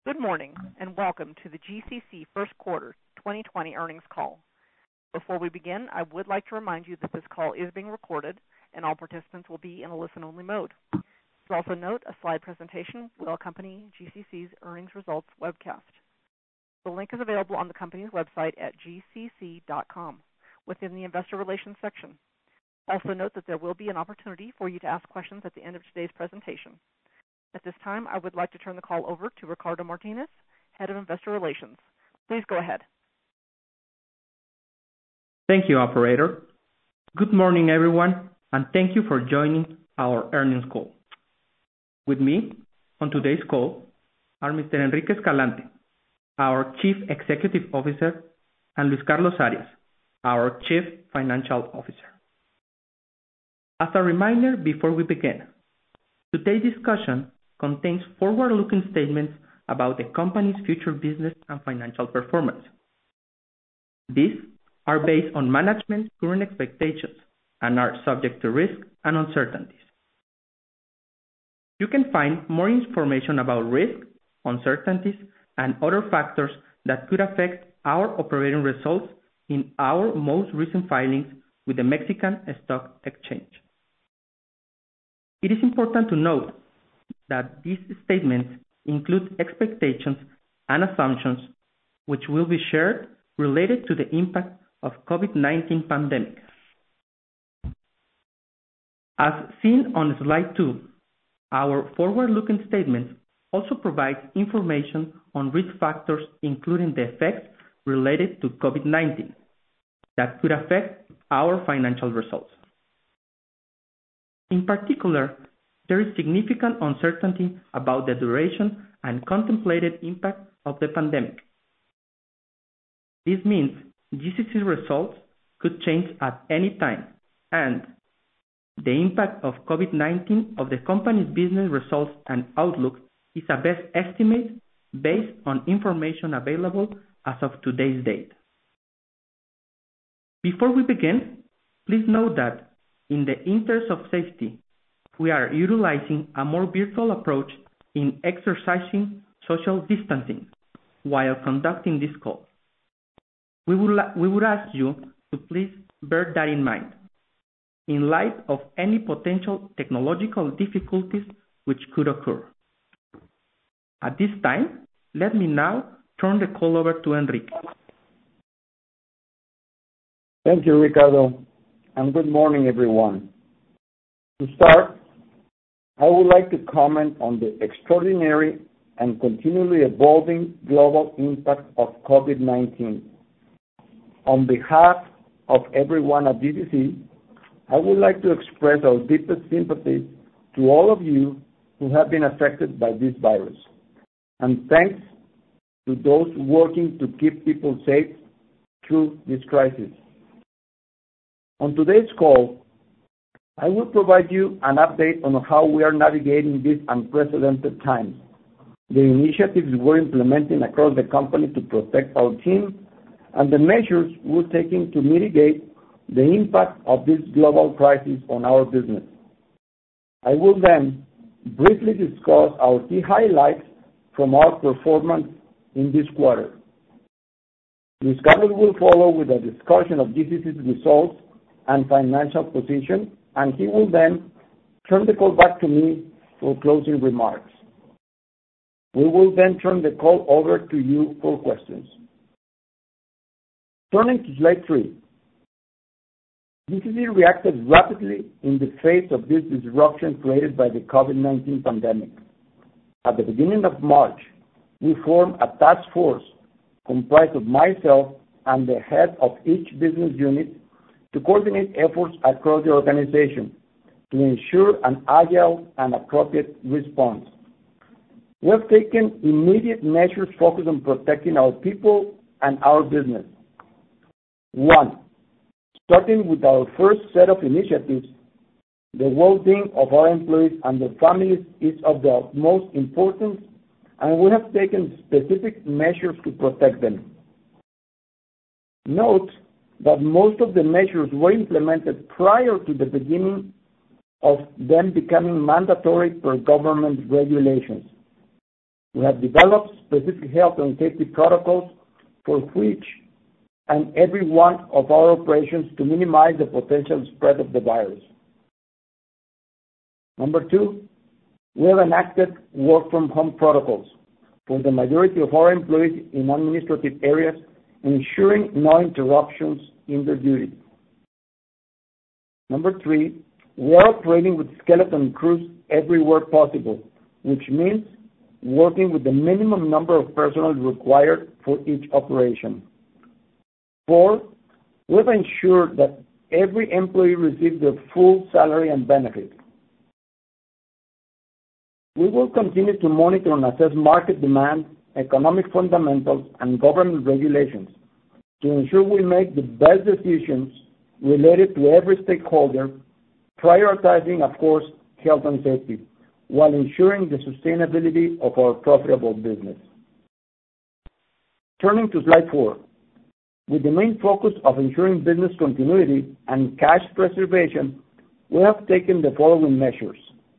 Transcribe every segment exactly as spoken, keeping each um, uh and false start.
Good morning, and welcome to the G C C First Quarter twenty twenty Earnings Call. Before we begin, I would like to remind you that this call is being recorded and all participants will be in a listen-only mode. Please also note a slide presentation will accompany G C C's earnings results webcast. The link is available on the company's website at g c c dot com within the Investor Relations section. Also note that there will be an opportunity for you to ask questions at the end of today's presentation. At this time, I would like to turn the call over to Ricardo Martinez, Head of Investor Relations. Please go ahead. Thank you, operator. Good morning, everyone, and thank you for joining our earnings call. With me on today's call are Mister Enrique Escalante, our Chief Executive Officer, and Luis Carlos Arias, our Chief Financial Officer. As a reminder before we begin, today's discussion contains forward-looking statements about the company's future business and financial performance. These are based on management's current expectations and are subject to risk and uncertainties. You can find more information about risk, uncertainties, and other factors that could affect our operating results in our most recent filings with the Mexican Stock Exchange. It is important to note that these statements include expectations and assumptions which will be shared related to the impact of COVID nineteen pandemic. As seen on slide two, our forward-looking statements also provide information on risk factors including the effects related to COVID nineteen that could affect our financial results. In particular, there is significant uncertainty about the duration and contemplated impact of the pandemic. This means G C C's results could change at any time, and the impact of COVID nineteen of the company's business results and outlook is a best estimate based on information available as of today's date. Before we begin, please note that in the interest of safety, we are utilizing a more virtual approach in exercising social distancing while conducting this call. We would, we would ask you to please bear that in mind, in light of any potential technological difficulties which could occur. At this time, let me now turn the call over to Enrique. Thank you, Ricardo, and good morning, everyone. To start, I would like to comment on the extraordinary and continually evolving global impact of COVID nineteen. On behalf of everyone at G C C, I would like to express our deepest sympathy to all of you who have been affected by this virus, and thanks to those working to keep people safe through this crisis. On today's call, I will provide you an update on how we are navigating these unprecedented times, the initiatives we're implementing across the company to protect our team, and the measures we're taking to mitigate the impact of this global crisis on our business. I will then briefly discuss our key highlights from our performance in this quarter. Luis Carlos will follow with a discussion of G C C's results and financial position, and he will then turn the call back to me for closing remarks. We will then turn the call over to you for questions. Turning to slide three, G C C reacted rapidly in the face of this disruption created by the COVID nineteen pandemic. At the beginning of March, we formed a task force comprised of myself and the head of each business unit to coordinate efforts across the organization to ensure an agile and appropriate response. We have taken immediate measures focused on protecting our people and our business. One, starting with our first set of initiatives, the well-being of our employees and their families is of the utmost importance, and we have taken specific measures to protect them. Note that most of the measures were implemented prior to the beginning of them becoming mandatory per government regulations. We have developed specific health and safety protocols for which and every one of our operations to minimize the potential spread of the virus. Number two, we have enacted work-from-home protocols for the majority of our employees in administrative areas, ensuring no interruptions in their duties. Number three, we are operating with skeleton crews everywhere possible, which means working with the minimum number of personnel required for each operation. Four, we have ensured that every employee receives their full salary and benefits. We will continue to monitor and assess market demand, economic fundamentals, and government regulations to ensure we make the best decisions related to every stakeholder, prioritizing, of course, health and safety, while ensuring the sustainability of our profitable business. Turning to slide four, with the main focus of ensuring business continuity and cash preservation, we have taken the following measures.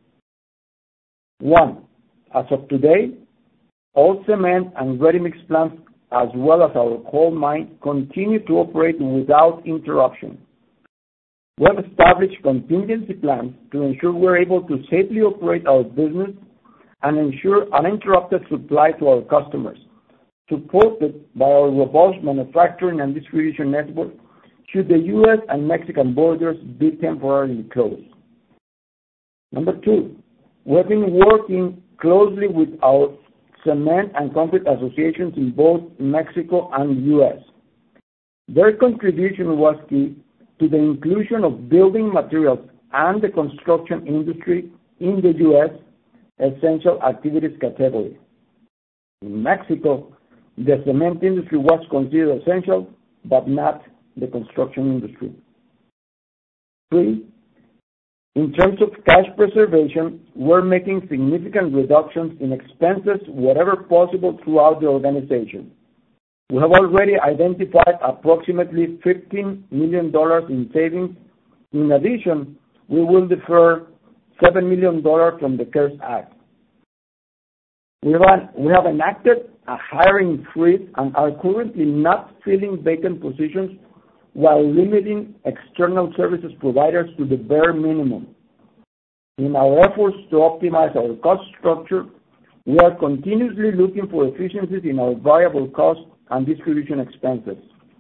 One, as of today, all cement and ready-mix plants, as well as our coal mine, continue to operate without interruption. We have established contingency plans to ensure we're able to safely operate our business and ensure uninterrupted supply to our customers, supported by our robust manufacturing and distribution network should the U S and Mexican borders be temporarily closed. Number two, we have been working closely with our cement and concrete associations in both Mexico and U S Their contribution was key to the inclusion of building materials and the construction industry in the U S essential activities category. In Mexico, the cement industry was considered essential, but not the construction industry. Three, in terms of cash preservation, we're making significant reductions in expenses wherever possible throughout the organization. We have already identified approximately fifteen million dollars in savings. In addition, we will defer seven million dollars from the CARES Act. We have, we have enacted a hiring freeze and are currently not filling vacant positions while limiting external services providers to the bare minimum. In our efforts to optimize our cost structure, we are continuously looking for efficiencies in our variable costs and distribution expenses.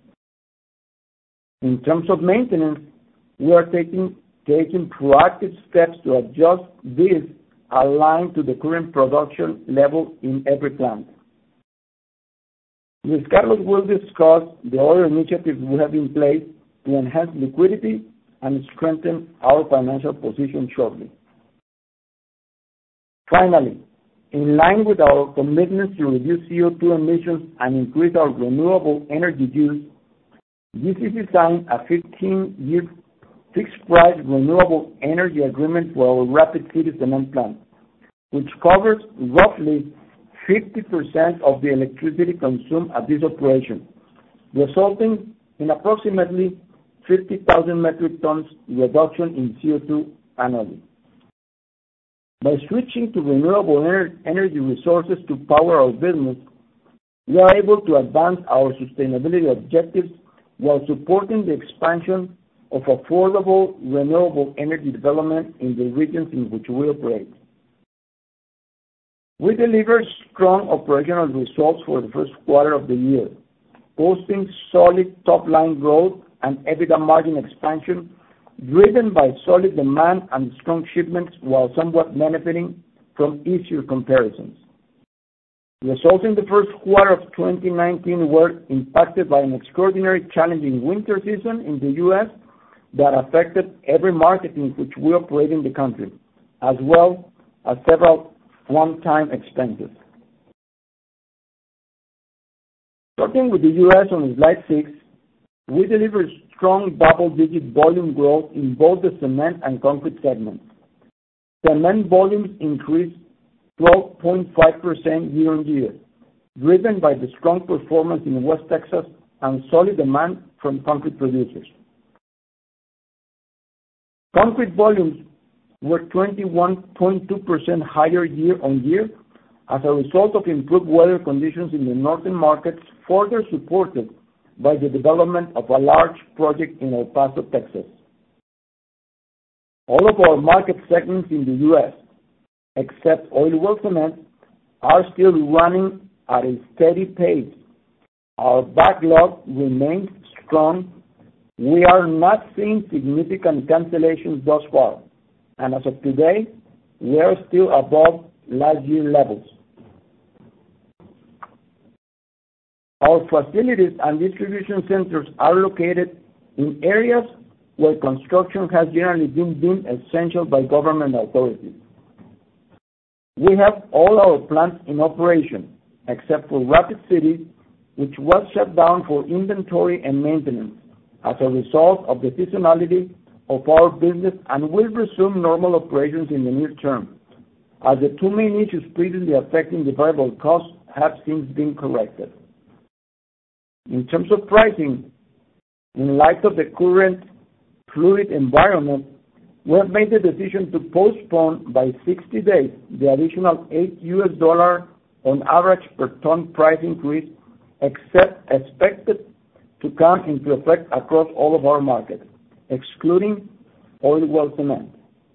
In terms of maintenance, we are taking, taking proactive steps to adjust this aligned to the current production level in every plant. Luis Carlos will discuss the other initiatives we have in place to enhance liquidity and strengthen our financial position shortly. Finally, in line with our commitments to reduce C O two emissions and increase our renewable energy use, G C C signed a fifteen-year fixed-price renewable energy agreement for our Rapid City cement plant, which covers roughly fifty percent of the electricity consumed at this operation, resulting in approximately fifty thousand metric tons reduction in C O two annually. By switching to renewable ener- energy resources to power our business, we are able to advance our sustainability objectives while supporting the expansion of affordable renewable energy development in the regions in which we operate. We delivered strong operational results for the first quarter of the year, posting solid top-line growth and EBITDA margin expansion driven by solid demand and strong shipments while somewhat benefiting from easier comparisons. Results in the first quarter of twenty nineteen were impacted by an extraordinary challenging winter season in the U S that affected every market in which we operate in the country, as well as several one-time expenses. Starting with the U S on slide six, we delivered strong double-digit volume growth in both the cement and concrete segments. Cement volumes increased twelve point five percent year-on-year, driven by the strong performance in West Texas and solid demand from concrete producers. Concrete volumes were twenty-one point two percent higher year-on-year as a result of improved weather conditions in the northern markets, further supported by the development of a large project in El Paso, Texas. All of our market segments in the U S, except oil well cement, are still running at a steady pace. Our backlog remains strong. We are not seeing significant cancellations thus far, and as of today, we are still above last year levels. Our facilities and distribution centers are located in areas where construction has generally been deemed essential by government authorities. We have all our plants in operation, except for Rapid City, which was shut down for inventory and maintenance as a result of the seasonality of our business, and will resume normal operations in the near term, as the two main issues previously affecting the variable costs have since been corrected. In terms of pricing, in light of the current fluid environment, we have made the decision to postpone by sixty days the additional eight U S dollar on average per ton price increase, except expected to come into effect across all of our markets, excluding oil well cement.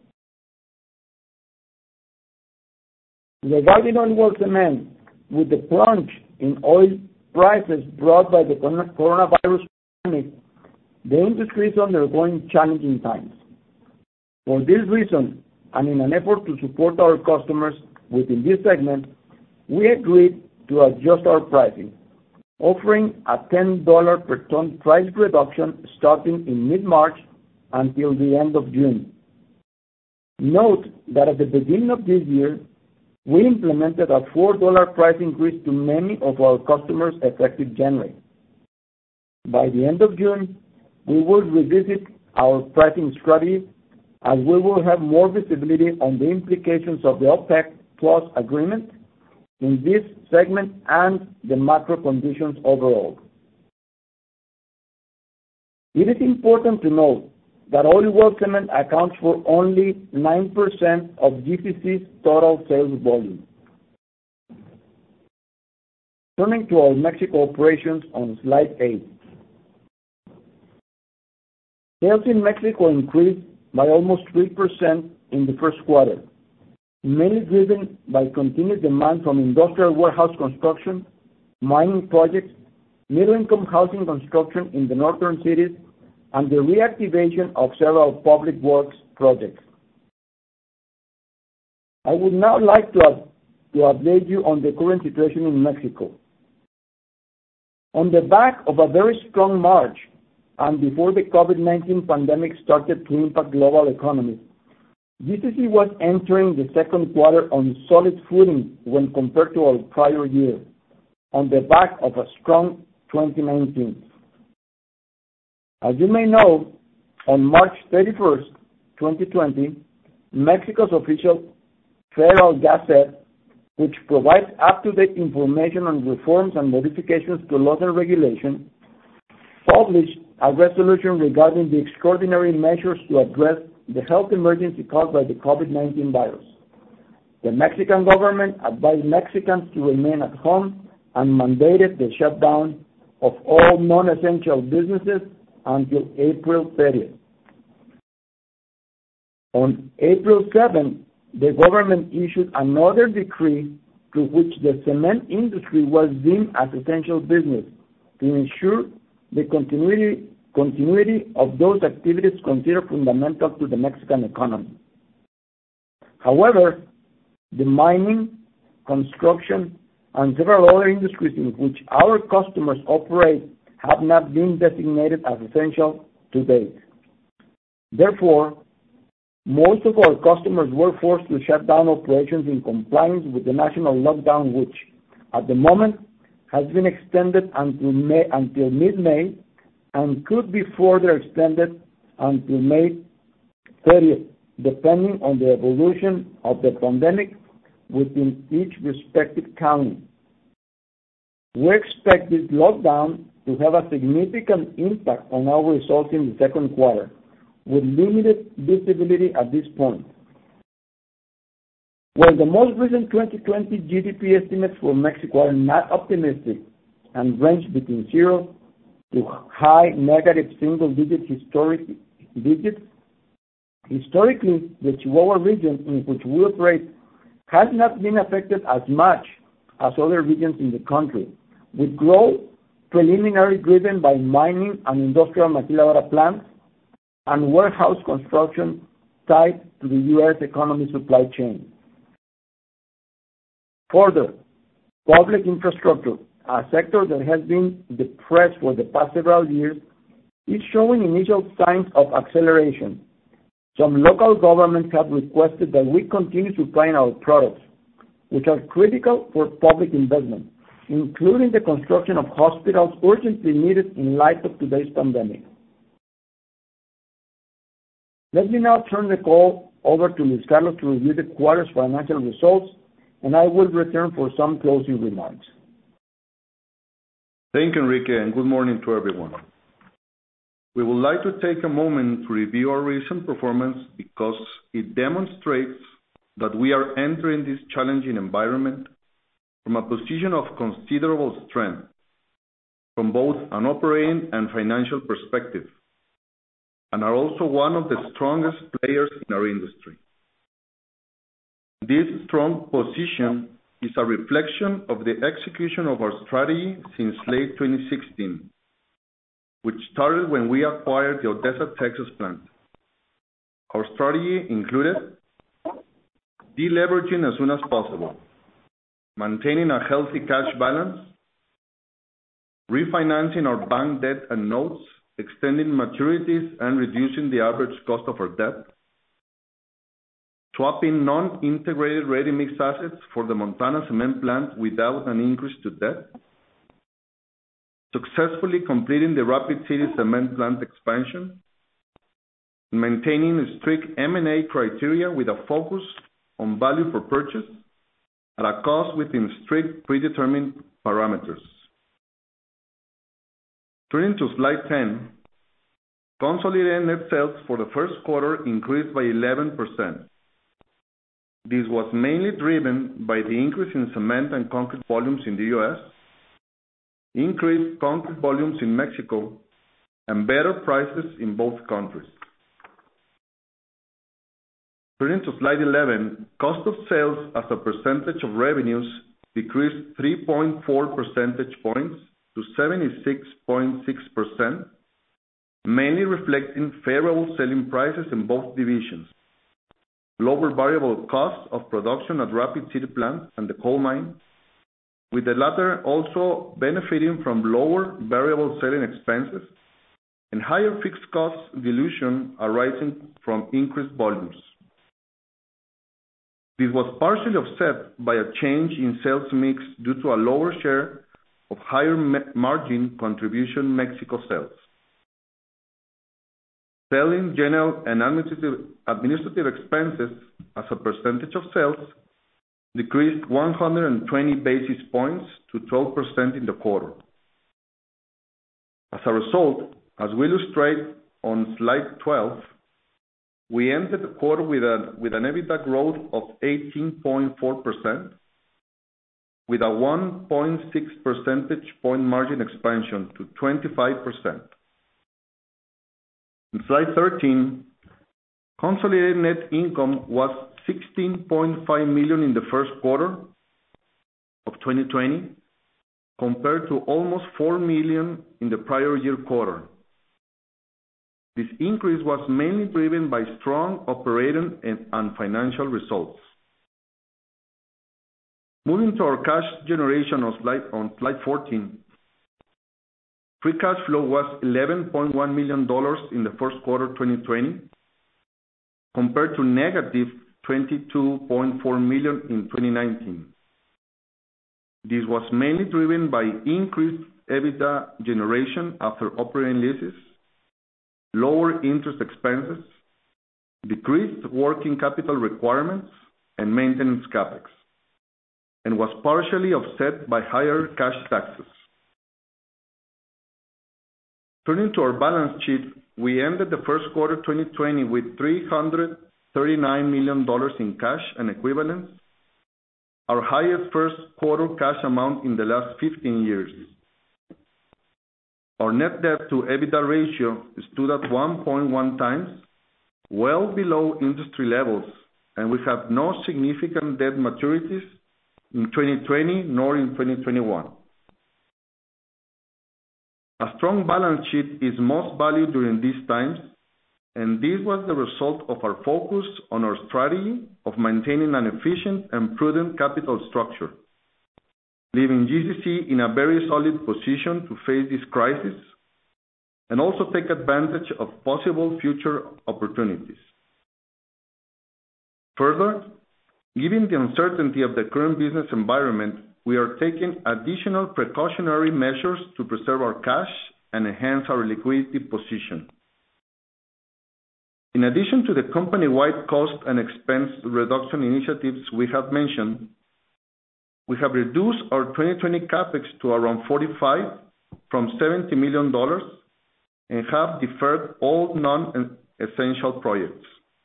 Regarding oil well cement, with the plunge in oil prices brought by the coronavirus pandemic, the industry is undergoing challenging times. For this reason, and in an effort to support our customers within this segment, we agreed to adjust our pricing, offering a ten dollars per ton price reduction starting in mid-March until the end of June. Note that at the beginning of this year, we implemented a four dollars price increase to many of our customers effective January. By the end of June, we will revisit our pricing strategy, as we will have more visibility on the implications of the OPEC Plus agreement in this segment and the macro conditions overall. It is important to note that oil well cement accounts for only nine percent of G C C's total sales volume. Turning to our Mexico operations on slide eight. Sales in Mexico increased by almost three percent in the first quarter, mainly driven by continued demand from industrial warehouse construction, mining projects, middle-income housing construction in the northern cities, and the reactivation of several public works projects. I would now like to, to update you on the current situation in Mexico. On the back of a very strong March, and before the COVID nineteen pandemic started to impact global economies, G C C was entering the second quarter on solid footing when compared to our prior year, on the back of a strong twenty nineteen. As you may know, on March thirty-first, twenty twenty, Mexico's official Federal Gazette, which provides up-to-date information on reforms and modifications to laws and regulations, published a resolution regarding the extraordinary measures to address the health emergency caused by the COVID nineteen virus. The Mexican government advised Mexicans to remain at home and mandated the shutdown of all non-essential businesses until April thirtieth. On April seventh, the government issued another decree through which the cement industry was deemed as essential business to ensure the continuity, continuity of those activities considered fundamental to the Mexican economy. However, the mining, construction, and several other industries in which our customers operate have not been designated as essential to date. Therefore, most of our customers were forced to shut down operations in compliance with the national lockdown, which, at the moment, has been extended until May, until mid-May, and could be further extended until May thirtieth, depending on the evolution of the pandemic within each respective county. We expect this lockdown to have a significant impact on our results in the second quarter, with limited visibility at this point. While the most recent twenty twenty G D P estimates for Mexico are not optimistic and range between zero to high negative single-digit historic digits, historically, the Chihuahua region in which we operate has not been affected as much as other regions in the country, with growth preliminarily driven by mining and industrial maquiladora plants and warehouse construction tied to the U S economy supply chain. Further, public infrastructure, a sector that has been depressed for the past several years, is showing initial signs of acceleration. Some local governments have requested that we continue supplying our products, which are critical for public investment, including the construction of hospitals urgently needed in light of today's pandemic. Let me now turn the call over to Luis Carlos to review the quarter's financial results, and I will return for some closing remarks. Thank you, Enrique, and good morning to everyone. We would like to take a moment to review our recent performance because it demonstrates that we are entering this challenging environment from a position of considerable strength, from both an operating and financial perspective, and are also one of the strongest players in our industry. This strong position is a reflection of the execution of our strategy since late twenty sixteen, which started when we acquired the Odessa, Texas plant. Our strategy included deleveraging as soon as possible, maintaining a healthy cash balance, refinancing our bank debt and notes, extending maturities and reducing the average cost of our debt, swapping non-integrated ready-mix assets for the Montana cement plant without an increase to debt, successfully completing the Rapid City cement plant expansion, and maintaining strict M and A criteria with a focus on value for purchase at a cost within strict predetermined parameters. Turning to slide ten, consolidated net sales for the first quarter increased by eleven percent. This was mainly driven by the increase in cement and concrete volumes in the U S, increased concrete volumes in Mexico, and better prices in both countries. Turning to slide eleven, cost of sales as a percentage of revenues decreased three point four percentage points to seventy-six point six percent, mainly reflecting favorable selling prices in both divisions, lower variable costs of production at Rapid City plant and the coal mine, with the latter also benefiting from lower variable selling expenses and higher fixed cost dilution arising from increased volumes. This was partially offset by a change in sales mix due to a lower share of higher margin contribution Mexico sales. Selling, general, and administrative, administrative expenses as a percentage of sales decreased one hundred twenty basis points to twelve percent in the quarter. As a result, as we illustrate on slide twelve, we ended the quarter with, a, with an EBITDA growth of eighteen point four percent, with a one point six percentage point margin expansion to twenty-five percent. In slide thirteen, consolidated net income was sixteen point five million dollars in the first quarter of twenty twenty, compared to almost four million dollars in the prior year quarter. This increase was mainly driven by strong operating and, and financial results. Moving to our cash generation on slide, on slide fourteen, free cash flow was eleven point one million dollars in the first quarter twenty twenty, compared to negative twenty-two point four million dollars in twenty nineteen. This was mainly driven by increased EBITDA generation after operating leases, lower interest expenses, decreased working capital requirements, and maintenance capex, and was partially offset by higher cash taxes. Turning to our balance sheet, we ended the first quarter twenty twenty with three hundred thirty-nine million dollars in cash and equivalents our highest first quarter cash amount in the last fifteen years. Our net debt to EBITDA ratio stood at one point one times, well below industry levels, and we have no significant debt maturities in twenty twenty nor in twenty twenty-one. A strong balance sheet is most valued during these times, and this was the result of our focus on our strategy of maintaining an efficient and prudent capital structure, leaving G C C in a very solid position to face this crisis and also take advantage of possible future opportunities. Further, given the uncertainty of the current business environment, we are taking additional precautionary measures to preserve our cash and enhance our liquidity position. In addition to the company-wide cost and expense reduction initiatives we have mentioned, we have reduced our twenty twenty CapEx to around forty-five from seventy million dollars and have deferred all non-essential projects.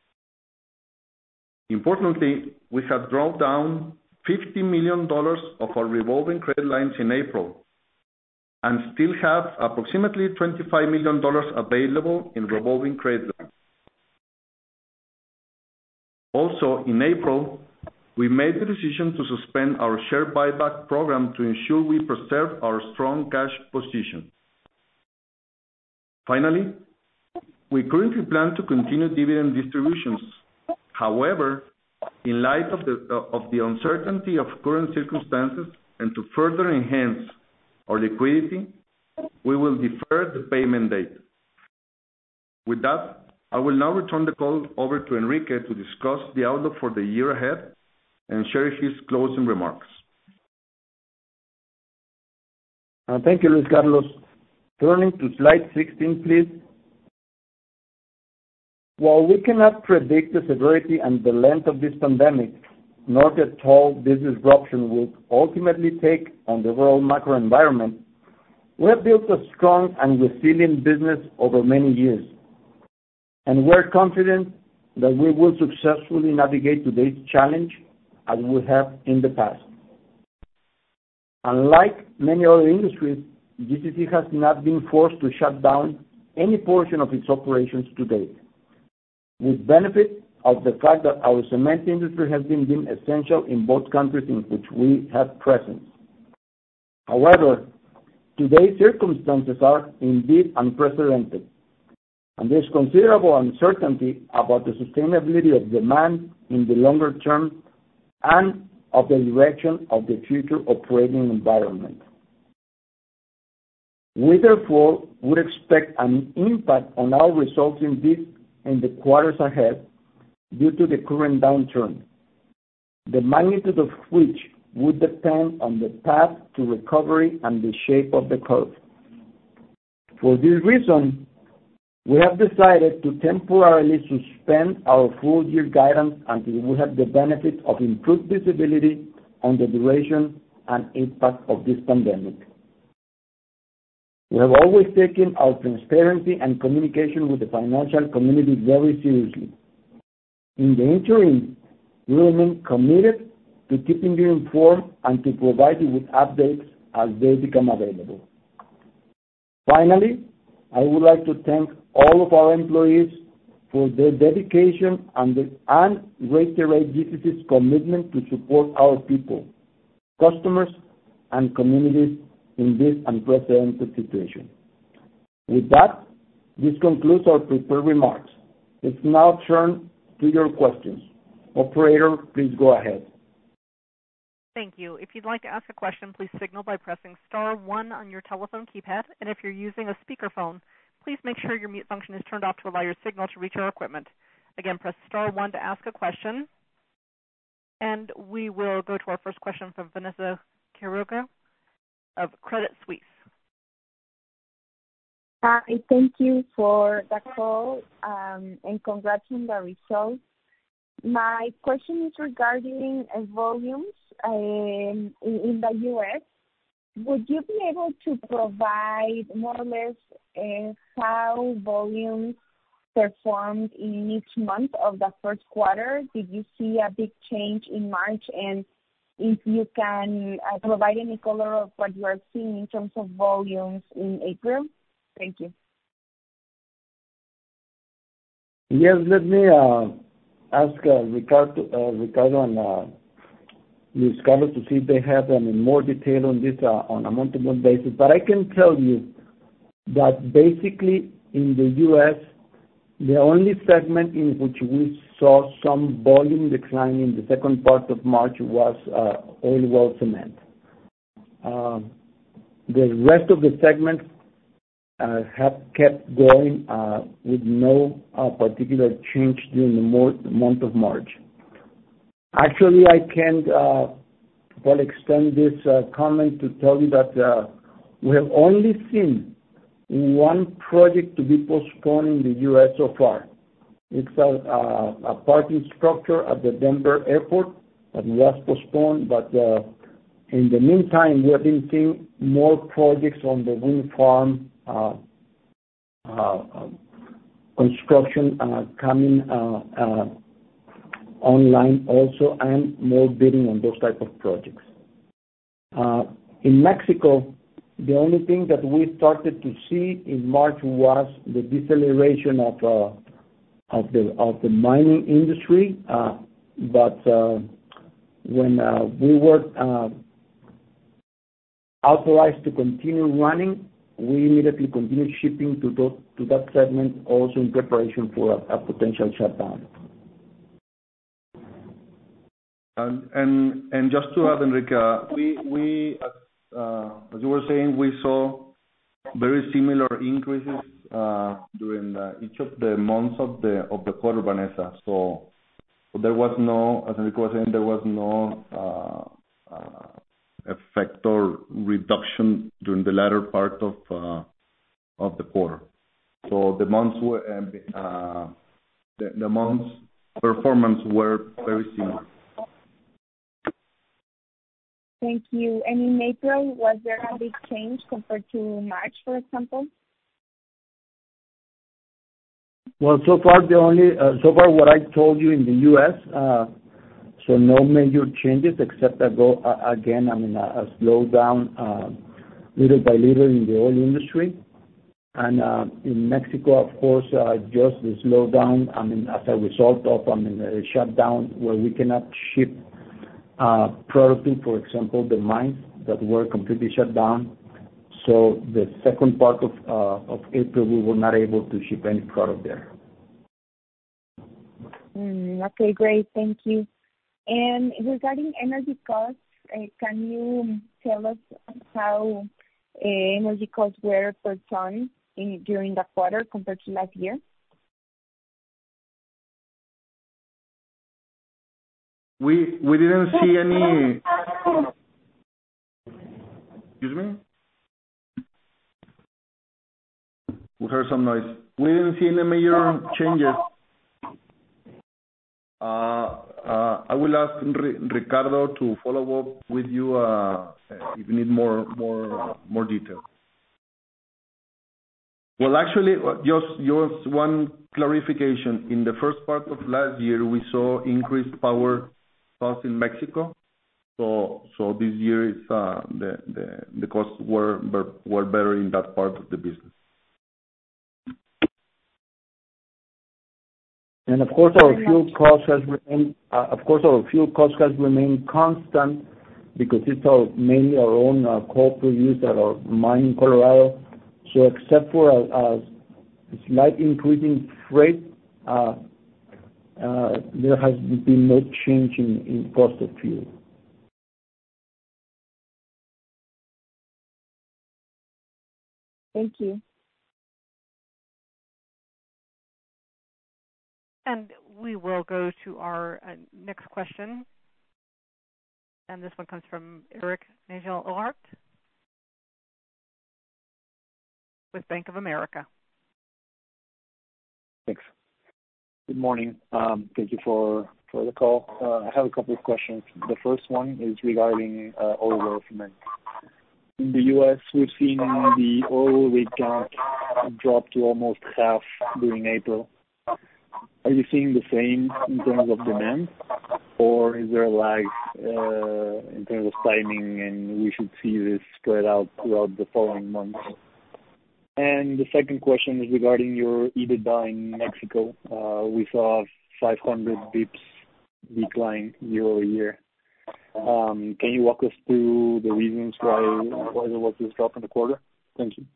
Importantly, we have drawn down fifty million dollars of our revolving credit lines in April and still have approximately twenty-five million dollars available in revolving credit lines. Also, in April, we made the decision to suspend our share buyback program to ensure we preserve our strong cash position. Finally, we currently plan to continue dividend distributions. However, in light of the, uh, of the uncertainty of current circumstances and to further enhance our liquidity, we will defer the payment date. With that, I will now return the call over to Enrique to discuss the outlook for the year ahead and share his closing remarks. Uh, thank you, Luis Carlos. Turning to slide sixteen, please. While we cannot predict the severity and the length of this pandemic, nor the toll this disruption will ultimately take on the overall macro environment, we have built a strong and resilient business over many years, and we're confident that we will successfully navigate today's challenge as we have in the past. Unlike many other industries, G C C has not been forced to shut down any portion of its operations to date, with benefit of the fact that our cement industry has been deemed essential in both countries in which we have presence. However, today's circumstances are indeed unprecedented, and there's considerable uncertainty about the sustainability of demand in the longer term and of the direction of the future operating environment. We therefore would expect an impact on our results in this in the quarters ahead due to the current downturn, the magnitude of which would depend on the path to recovery and the shape of the curve. For this reason, we have decided to temporarily suspend our full-year guidance until we have the benefit of improved visibility on the duration and impact of this pandemic. We have always taken our transparency and communication with the financial community very seriously. In the interim, we remain committed to keeping you informed and to provide you with updates as they become available. Finally, I would like to thank all of our employees for their dedication and, the, and reiterate G C C's commitment to support our people, customers, and communities in this unprecedented situation. With that, this concludes our prepared remarks. Let's now turn to your questions. Operator, please go ahead. Thank you. If you'd like to ask a question, please signal by pressing star one on your telephone keypad. And if you're using a speakerphone, please make sure your mute function is turned off to allow your signal to reach our equipment. Again, press star one to ask a question. And we will go to our first question from Vanessa Quiroga of Credit Suisse. Hi, thank you for the call um, and congrats on the results. My question is regarding uh, volumes um, in, in the U S. Would you be able to provide more or less uh, how volumes performed in each month of the first quarter? Did you see a big change in March, and if you can uh, provide any color of what you are seeing in terms of volumes in April. Thank you. Yes, let me uh, ask uh, Ricardo, uh, Ricardo and uh, Luis Carlos to see if they have um, in more detail on this uh, on a month-to-month basis. But I can tell you that basically in the U S, the only segment in which we saw some volume decline in the second part of March was uh, oil well cement. Uh, the rest of the segments uh, have kept going uh, with no uh, particular change during the more, month of March. Actually, I can uh, well extend this uh, comment to tell you that uh, we have only seen one project to be postponed in the U S so far. It's a, a, a parking structure at the Denver airport that was postponed, but uh, in the meantime, we have been seeing more projects on the wind farm uh, uh, construction uh, coming uh, uh, online also, and more bidding on those type of projects. Uh, in Mexico, the only thing that we started to see in March was the deceleration of uh, of the of the mining industry. Uh, but uh, when uh, we were uh, authorized to continue running, we immediately continued shipping to those, to that segment, also in preparation for a, a potential shutdown. And and and just to add, Enrique, we we. Uh, as you were saying, we saw very similar increases uh, during uh, each of the months of the of the quarter, Vanessa. So, so there was no, as Enrique was saying, there was no uh, uh, effect or reduction during the latter part of uh, of the quarter. So the months were uh, the, the months performance were very similar. Thank you. And in April, was there a big change compared to March, for example? Well, so far the only uh, so far what I told you in the U S, uh, so no major changes except a go uh, again. I mean a, a slowdown uh, little by little in the oil industry, and uh, in Mexico, of course, uh, just the slowdown. I mean as a result of I mean a shutdown where we cannot ship Uh, product to, for example, the mines that were completely shut down. So the second part of uh, of April, we were not able to ship any product there. Mm, okay, great. Thank you. And regarding energy costs, uh, can you tell us how uh, energy costs were per ton in, during the quarter compared to last year? We we didn't see any. Excuse me. We heard some noise. We didn't see any major changes. Uh, uh, I will ask Ricardo to follow up with you uh, if you need more more more detail. Well, actually, just just one clarification. In the first part of last year, we saw increased power costs in Mexico. So so this year, it's uh, the the the costs were were better in that part of the business. And of course, our fuel cost has remained. Uh, of course, our fuel cost has remained constant because it's our mainly our own uh, coal produced at our mine in Colorado. So except for a, a slight increase in freight, uh, uh, there has been no change in, in cost of fuel. Thank you. And we will go to our uh, next question. And this one comes from Eric Nagel Ohart with Bank of America. Thanks. Good morning. Um, thank you for, for the call. Uh, I have a couple of questions. The first one is regarding uh, oil well cement. In the U S, we've seen the oil rig count drop to almost half during April. Are you seeing the same in terms of demand, or is there a lag uh, in terms of timing, and we should see this spread out throughout the following months? And the second question is regarding your EBITDA in Mexico. Uh, we saw a five hundred basis points decline year-over-year. Um, can you walk us through the reasons why why there was this drop in the quarter? Thank you.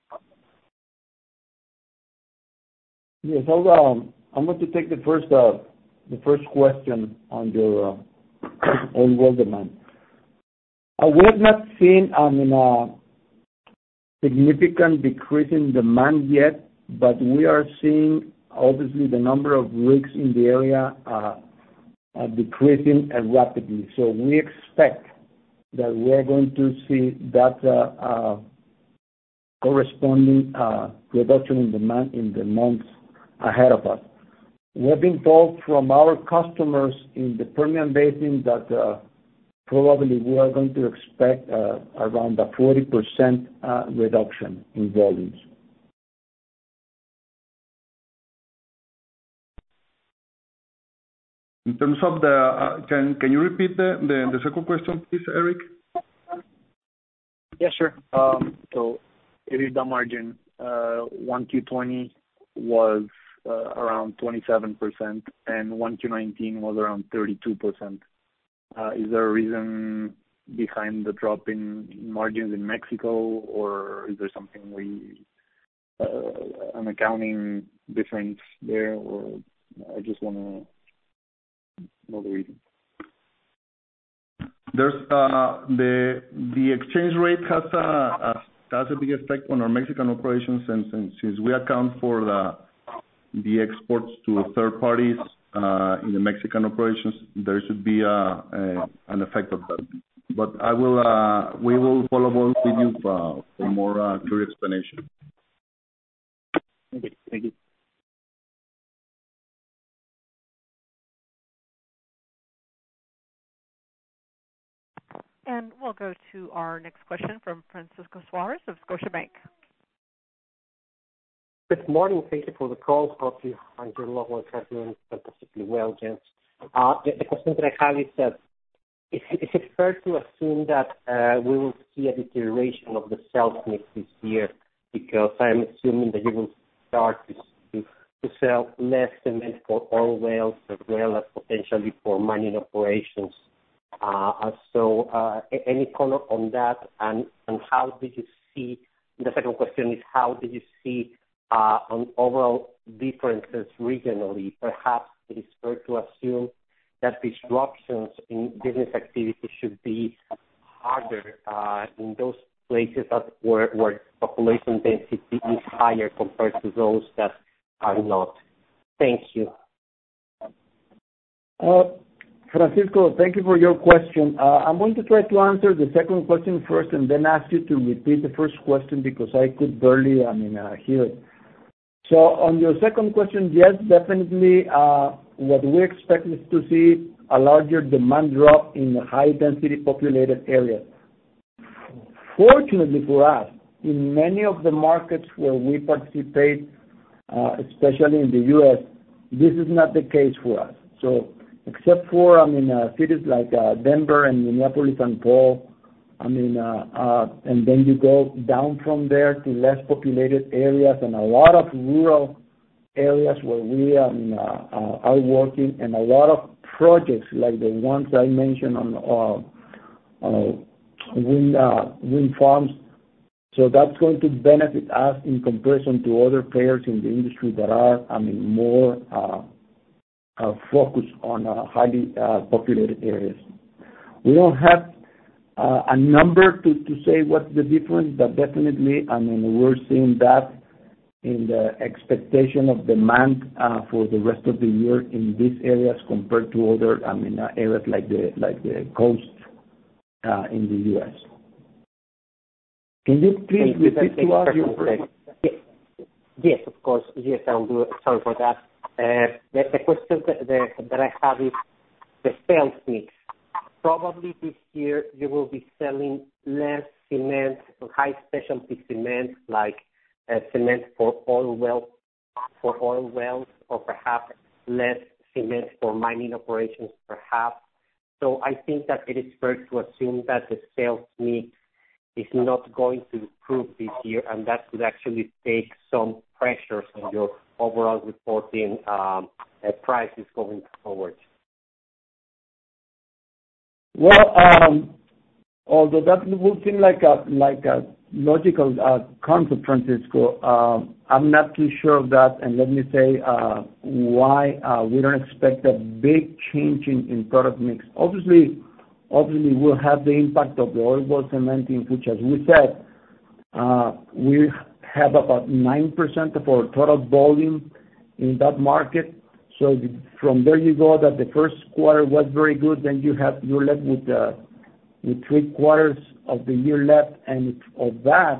Yes, I'll, um, I'm going to take the first uh, the first question on your uh, oil well demand. Uh, we have not seen I mean, a significant decrease in demand yet, but we are seeing obviously the number of rigs in the area uh, uh, decreasing uh, rapidly. So we expect that we are going to see that uh, uh, corresponding uh, reduction in demand in the months ahead of us. We have been told from our customers in the Permian Basin that uh, probably we are going to expect uh, around a forty percent uh, reduction in volumes. In terms of the, uh, can can you repeat the, the, the second question, please, Eric? Yeah, sure. Um, so EBITDA margin, uh, one Q twenty was uh, around twenty-seven percent, and one Q nineteen was around thirty-two percent. Uh, is there a reason behind the drop in margins in Mexico, or is there something we, uh, an accounting difference there, or I just want to know the reason? There's uh, the the exchange rate has a, a has a big effect on our Mexican operations, and since, since we account for the the exports to third parties uh, in the Mexican operations, there should be a, a an effect of that. But I will uh, we will follow up with you for, for more uh, clear explanation. Okay, thank you. And we'll go to our next question from Francisco Suarez of Scotiabank. Good morning. Thank you for the call. Hope you and your loved ones are doing fantastically well, James. Uh, the, the question that I have is that is, is it fair to assume that uh, we will see a deterioration of the sales mix this year? Because I'm assuming that you will start to, to, to sell less cement for oil wells as well as potentially for mining operations. Uh, so uh, any color on that, and, and how did you see, the second question is how did you see uh, on overall differences regionally? Perhaps it is fair to assume that disruptions in business activity should be harder uh, in those places that where, where population density is higher compared to those that are not. Thank you. Uh, Francisco, thank you for your question. Uh, I'm going to try to answer the second question first and then ask you to repeat the first question because I could barely, I mean, uh, hear it. So on your second question, yes, definitely uh, what we expect is to see a larger demand drop in high-density populated areas. Fortunately for us, in many of the markets where we participate, uh, especially in the U S, this is not the case for us. So except for, I mean, uh, cities like uh, Denver and Minneapolis and Paul, I mean, uh, uh, and then you go down from there to less populated areas and a lot of rural areas where we um, uh, uh, are working, and a lot of projects like the ones I mentioned on uh, uh, wind, uh, wind farms. So that's going to benefit us in comparison to other players in the industry that are, I mean, more uh, uh, focused on uh, highly uh, populated areas. We don't have uh, a number to, to say what's the difference, but definitely, I mean, we're seeing that in the expectation of demand uh, for the rest of the year in these areas compared to other, I mean, uh, areas like the like the coast uh, in the U S. Can you please Thank you. repeat to us your question? Yes. Yes, of course. Yes, I'll do it. Sorry for that. Uh, the, the question that, the, that I have is the sales mix. Probably this year you will be selling less cement, high specialty cement, like uh, cement for oil wells, for oil wells, or perhaps less cement for mining operations, perhaps. So I think that it is fair to assume that the sales mix is not going to improve this year, and that could actually take some pressures on your overall reporting um, uh, prices going forward. Well, um, although that would seem like a like a logical uh, concept, Francisco, uh, I'm not too sure of that. And let me say uh, why uh, we don't expect a big change in, in product mix. Obviously, obviously we'll have the impact of the oil well cementing, which, as we said, uh, we have about nine percent of our total volume in that market. So from there you go that the first quarter was very good, then you have you're left with uh, with three quarters of the year left, and of that,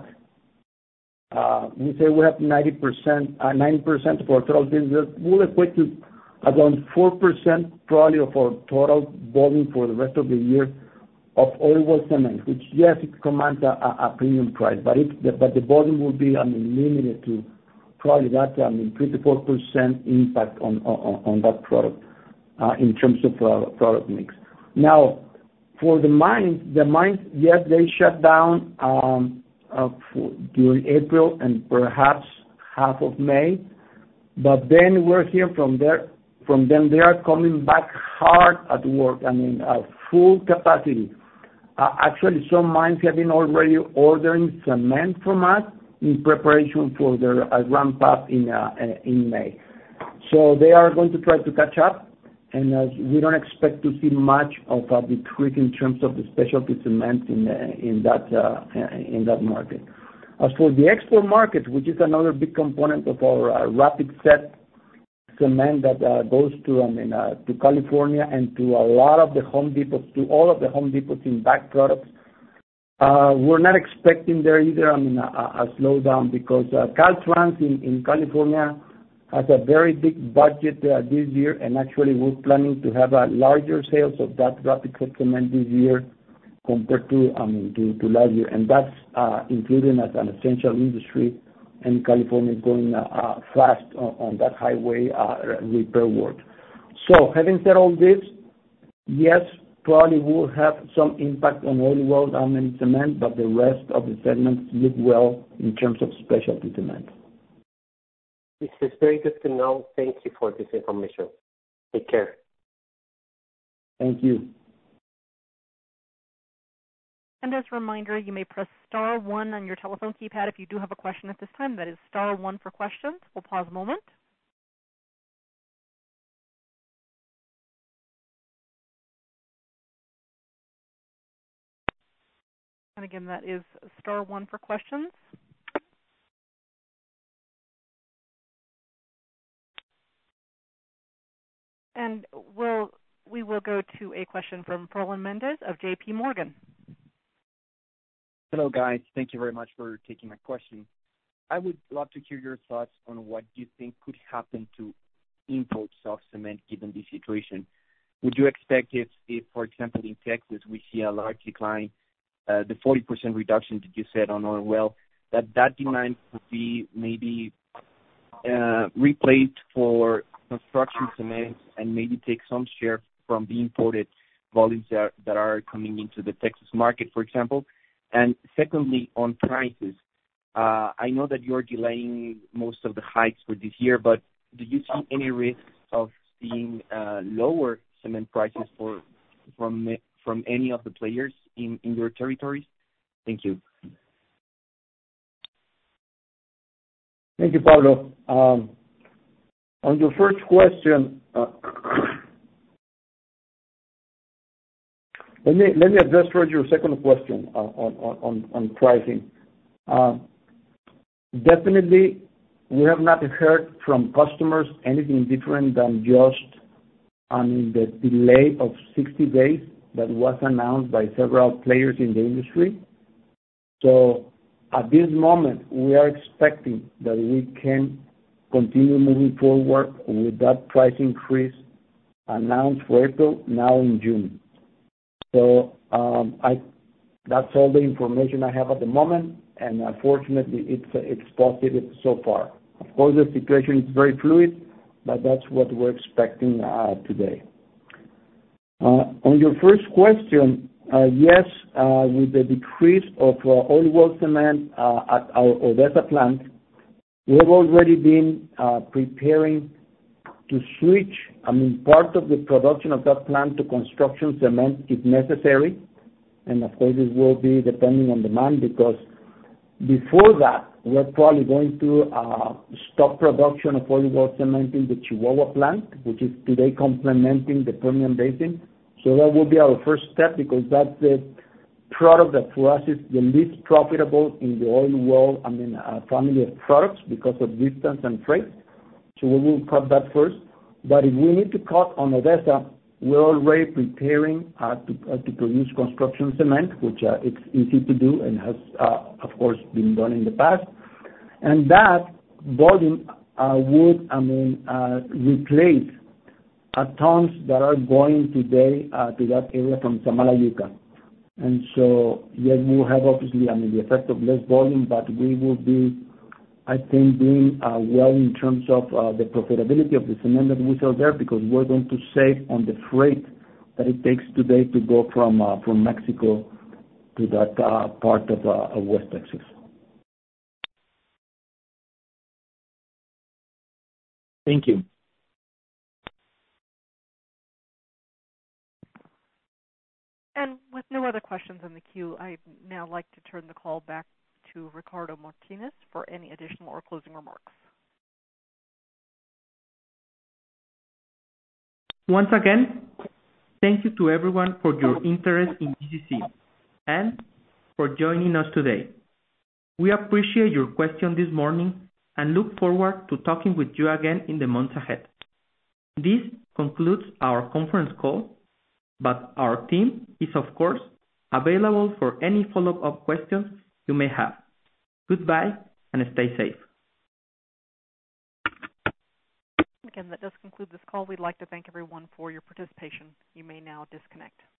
uh, we say we have ninety percent, uh, ninety percent of our total business will equate to around four percent probably of our total volume for the rest of the year of oil well cement, which yes, it commands a, a, a premium price, but it the, but the volume will be I mean limited to probably that I mean three to four percent impact on, on on that product uh, in terms of uh, product mix. Now, for the mines, the mines yes they shut down um, uh, for, during April and perhaps half of May, but then we're hearing from there from them they are coming back hard at work. I mean uh, full capacity. Uh, actually, some mines have been already ordering cement from us in preparation for their uh, ramp up in uh, in May. So they are going to try to catch up, and uh, we don't expect to see much of a decrease in terms of the specialty cement in uh, in that uh, in that market. As for the export market, which is another big component of our uh, rapid set cement that uh, goes to I mean uh, to California and to a lot of the Home Depots, to all of the Home Depots in back products. Uh, we're not expecting there either, I mean, a, a slowdown because uh, Caltrans in, in California has a very big budget uh, this year, and actually we're planning to have a larger sales of that rapid set cement this year compared to, I mean, to, to last year, and that's uh, included as an essential industry, and California is going uh, uh, fast on, on that highway uh, repair work. So, having said all this, yes, probably will have some impact on oil well and cement, but the rest of the segments look well in terms of specialty cement. This is very good to know. Thank you for this information. Take care. Thank you. And as a reminder, you may press star one on your telephone keypad if you do have a question at this time. That is star one for questions. We'll pause a moment. And again, that is star one for questions. And we'll, we will go to a question from Froilan Mendez of J P Morgan. Hello, guys. Thank you very much for taking my question. I would love to hear your thoughts on what you think could happen to imports of cement given this situation. Would you expect if, if for example, in Texas we see a large decline, Uh, the forty percent reduction that you said on oil well, that that demand could be maybe uh, replaced for construction cement and maybe take some share from the imported volumes that, that are coming into the Texas market, for example? And secondly, on prices, uh, I know that you're delaying most of the hikes for this year, but do you see any risks of seeing uh, lower cement prices for from from any of the players in, in your territories? Thank you. Thank you, Pablo. Um, on your first question, uh, let me let me address first your second question uh, on, on, on pricing. Uh, definitely, we have not heard from customers anything different than just I mean, the delay of sixty days that was announced by several players in the industry. So at this moment, we are expecting that we can continue moving forward with that price increase announced for April, now in June. So um, I, that's all the information I have at the moment, and unfortunately, it's it's positive so far. Of course, the situation is very fluid, but that's what we're expecting uh, today. On your first question, yes, with the decrease of oil well cement at our Odessa plant, we have already been preparing to switch, I mean, part of the production of that plant to construction cement if necessary. And of course, this will be depending on demand, because before that, we're probably going to uh, stop production of oil well cement in the Chihuahua plant, which is today complementing the Permian Basin. So that will be our first step, because that's the product that for us is the least profitable in the oil well, I mean, uh, family of products because of distance and freight. So we will cut that first. But if we need to cut on Odessa, we're already preparing uh, to, uh, to produce construction cement, which uh, it's easy to do and has, uh, of course, been done in the past. And that volume uh, would, I mean, uh, replace uh, tons that are going today uh, to that area from Samalayuca. And so, yes, we'll have obviously, I mean, the effect of less volume, but we will be, I think, doing uh, well in terms of uh, the profitability of the cement that we sell there, because we're going to save on the freight that it takes today to go from uh, from Mexico to that uh, part of, uh, of West Texas. Thank you. And with no other questions in the queue, I'd now like to turn the call back to Ricardo Martinez for any additional or closing remarks. Once again, thank you to everyone for your interest in G C C and for joining us today. We appreciate your question this morning and look forward to talking with you again in the months ahead. This concludes our conference call, but our team is, of course, available for any follow-up questions you may have. Goodbye and stay safe. Again, that does conclude this call. We'd like to thank everyone for your participation. You may now disconnect.